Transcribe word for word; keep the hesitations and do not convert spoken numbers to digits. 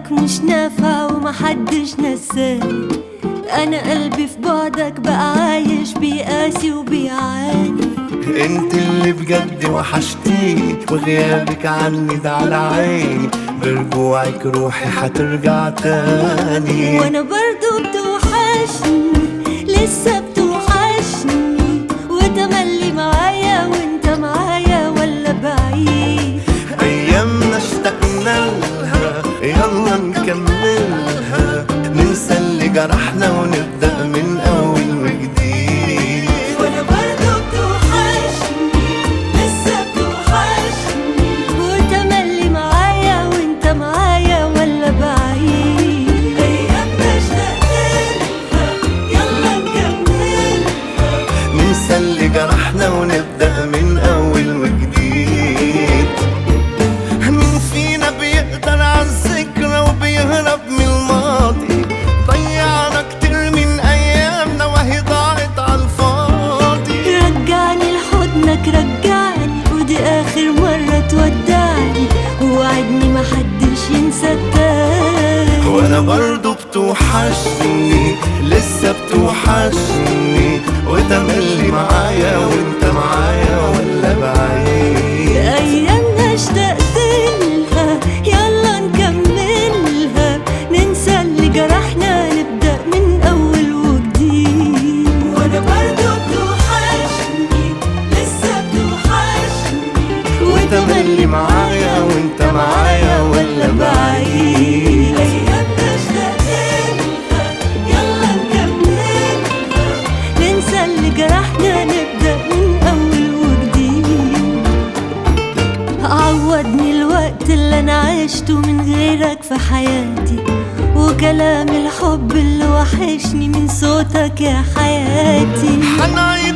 بعدك مش نافع ومحدش نساني. أنا قلبي في بعدك بقى عايش بيقاسي وبيعاني. انت اللي بجد وحشتيني وغيابك عني ده على عيني. برجوعك روحي حترجع تاني. وانا برضو بتوحشني لسه بتوحشني، وتملي معايا وانت معايا ولا بعيد. ايامنا اشتقنا لها يلا نكملها، ننسى اللي جرحنا ونبدأ من اول وجديد. وانا برضو بتوحشني لسه بتوحشني، وتملي معايا وانت معايا ولا بعيد. ايامنا اشتقنا يلا نكملها، ننسى اللي جرحنا ونبدأ من اول وجديد. مين فينا بيقدر عالذكرى وبيهرب من الماضي؟ ضيعنا كتير من ايامنا وهي ضاعت عالفاضي. رجعني لحضنك رجعني، ودي اخر مرة تودعني، ووعدني محدش ينسى التاني. وانا برضو بتوحشني لسه بتوحشني، وتملي معايا وانت معايا ولا بعيد. ايامنا اشتقت لها يلا نكملها، ننسى اللي جرحنا نبدأ من اول وجديد. وانا برضو بتوحشني لسه بتوحشني، وتملي معايا وانت معايا ولا بعيد. ايامنا اشتقت لها يلا نكملها، ننسى اللي جرحنا نبدأ من اول وجديد. عوضني الوقت اللي انا عشته من غيرك في حياتي، وكلام الحب اللي وحشني من صوتك يا حياتي. حنعيش